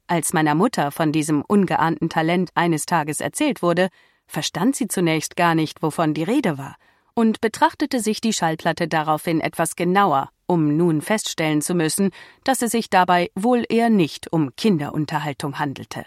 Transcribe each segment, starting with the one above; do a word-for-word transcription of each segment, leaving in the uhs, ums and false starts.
Als meiner Mutter von diesem ungeahnten Talent eines Tages erzählt wurde, verstand sie zunächst gar nicht, wovon die Rede war, und betrachtete sich die Schallplatte daraufhin etwas genauer, um nun feststellen zu müssen, dass es sich dabei wohl eher nicht um Kinderunterhaltung handelte.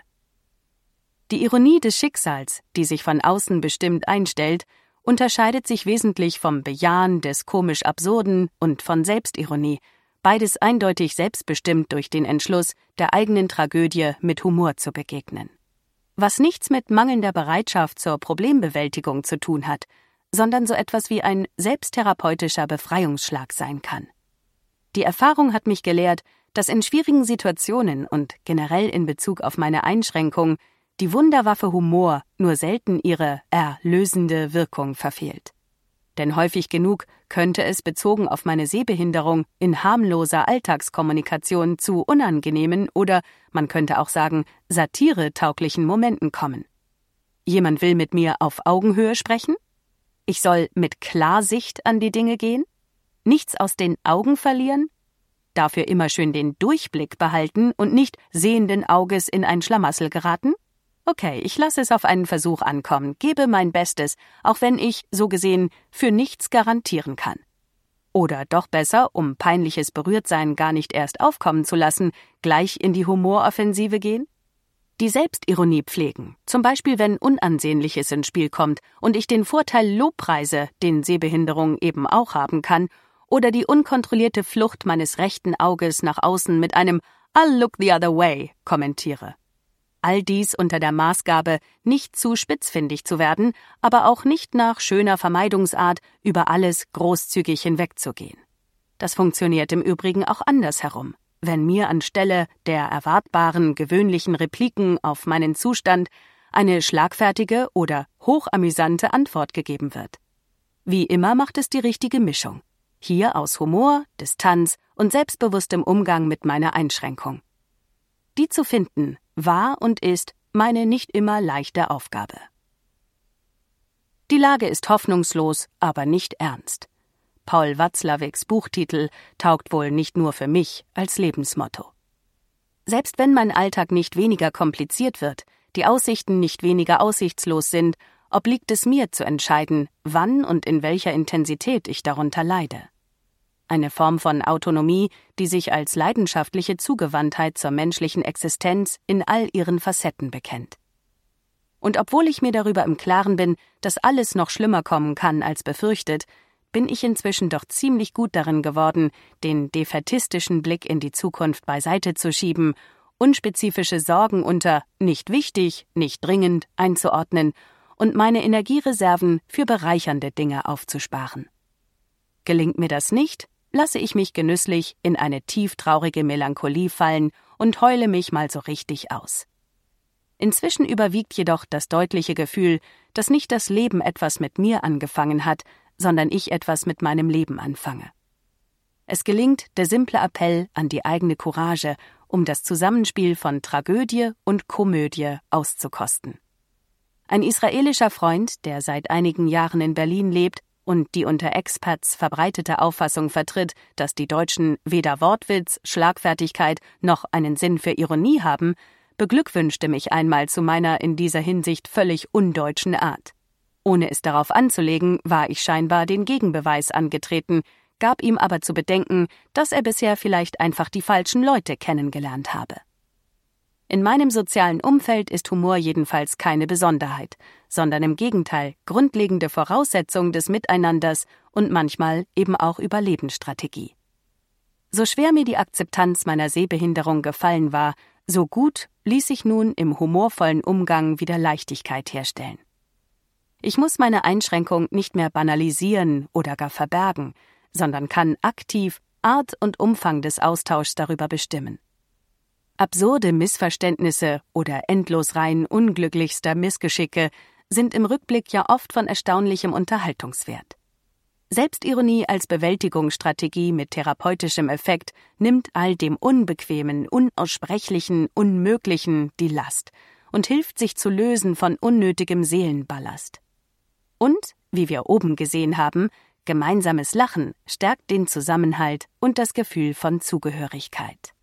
Die Ironie des Schicksals, die sich von außen bestimmt einstellt, unterscheidet sich wesentlich vom Bejahen des komisch-absurden und von Selbstironie, beides eindeutig selbstbestimmt durch den Entschluss, der eigenen Tragödie mit Humor zu begegnen. Was nichts mit mangelnder Bereitschaft zur Problembewältigung zu tun hat, sondern so etwas wie ein selbsttherapeutischer Befreiungsschlag sein kann. Die Erfahrung hat mich gelehrt, dass in schwierigen Situationen und generell in Bezug auf meine Einschränkung die Wunderwaffe Humor nur selten ihre erlösende Wirkung verfehlt. Denn häufig genug könnte es bezogen auf meine Sehbehinderung in harmloser Alltagskommunikation zu unangenehmen oder, man könnte auch sagen, satiretauglichen Momenten kommen. Jemand will mit mir auf Augenhöhe sprechen? Ich soll mit Klarsicht an die Dinge gehen? Nichts aus den Augen verlieren? Dafür immer schön den Durchblick behalten und nicht sehenden Auges in ein Schlamassel geraten? Okay, ich lasse es auf einen Versuch ankommen, gebe mein Bestes, auch wenn ich, so gesehen, für nichts garantieren kann. Oder doch besser, um peinliches Berührtsein gar nicht erst aufkommen zu lassen, gleich in die Humoroffensive gehen? Die Selbstironie pflegen, zum Beispiel wenn Unansehnliches ins Spiel kommt und ich den Vorteil Lobpreise, den Sehbehinderung eben auch haben kann, oder die unkontrollierte Flucht meines rechten Auges nach außen mit einem "I'll look the other way" kommentiere. All dies unter der Maßgabe, nicht zu spitzfindig zu werden, aber auch nicht nach schöner Vermeidungsart über alles großzügig hinwegzugehen. Das funktioniert im Übrigen auch andersherum, wenn mir anstelle der erwartbaren, gewöhnlichen Repliken auf meinen Zustand eine schlagfertige oder hochamüsante Antwort gegeben wird. Wie immer macht es die richtige Mischung. Hier aus Humor, Distanz und selbstbewusstem Umgang mit meiner Einschränkung. Die zu finden war und ist meine nicht immer leichte Aufgabe. Die Lage ist hoffnungslos, aber nicht ernst. Paul Watzlawicks Buchtitel taugt wohl nicht nur für mich als Lebensmotto. Selbst wenn mein Alltag nicht weniger kompliziert wird, die Aussichten nicht weniger aussichtslos sind, obliegt es mir zu entscheiden, wann und in welcher Intensität ich darunter leide. Eine Form von Autonomie, die sich als leidenschaftliche Zugewandtheit zur menschlichen Existenz in all ihren Facetten bekennt. Und obwohl ich mir darüber im Klaren bin, dass alles noch schlimmer kommen kann als befürchtet, bin ich inzwischen doch ziemlich gut darin geworden, den defaitistischen Blick in die Zukunft beiseite zu schieben, unspezifische Sorgen unter nicht wichtig, nicht dringend einzuordnen und meine Energiereserven für bereichernde Dinge aufzusparen. Gelingt mir das nicht, lasse ich mich genüsslich in eine tieftraurige Melancholie fallen und heule mich mal so richtig aus. Inzwischen überwiegt jedoch das deutliche Gefühl, dass nicht das Leben etwas mit mir angefangen hat, sondern ich etwas mit meinem Leben anfange. Es gelingt der simple Appell an die eigene Courage, um das Zusammenspiel von Tragödie und Komödie auszukosten. Ein israelischer Freund, der seit einigen Jahren in Berlin lebt, und die unter Expats verbreitete Auffassung vertritt, dass die Deutschen weder Wortwitz, Schlagfertigkeit noch einen Sinn für Ironie haben, beglückwünschte mich einmal zu meiner in dieser Hinsicht völlig undeutschen Art. Ohne es darauf anzulegen, war ich scheinbar den Gegenbeweis angetreten, gab ihm aber zu bedenken, dass er bisher vielleicht einfach die falschen Leute kennengelernt habe. In meinem sozialen Umfeld ist Humor jedenfalls keine Besonderheit, sondern im Gegenteil grundlegende Voraussetzung des Miteinanders und manchmal eben auch Überlebensstrategie. So schwer mir die Akzeptanz meiner Sehbehinderung gefallen war, so gut ließ sich nun im humorvollen Umgang wieder Leichtigkeit herstellen. Ich muss meine Einschränkung nicht mehr banalisieren oder gar verbergen, sondern kann aktiv Art und Umfang des Austauschs darüber bestimmen. Absurde Missverständnisse oder Endlosreihen unglücklichster Missgeschicke sind im Rückblick ja oft von erstaunlichem Unterhaltungswert. Selbstironie als Bewältigungsstrategie mit therapeutischem Effekt nimmt all dem Unbequemen, Unaussprechlichen, Unmöglichen die Last und hilft sich zu lösen von unnötigem Seelenballast. Und, wie wir oben gesehen haben, gemeinsames Lachen stärkt den Zusammenhalt und das Gefühl von Zugehörigkeit.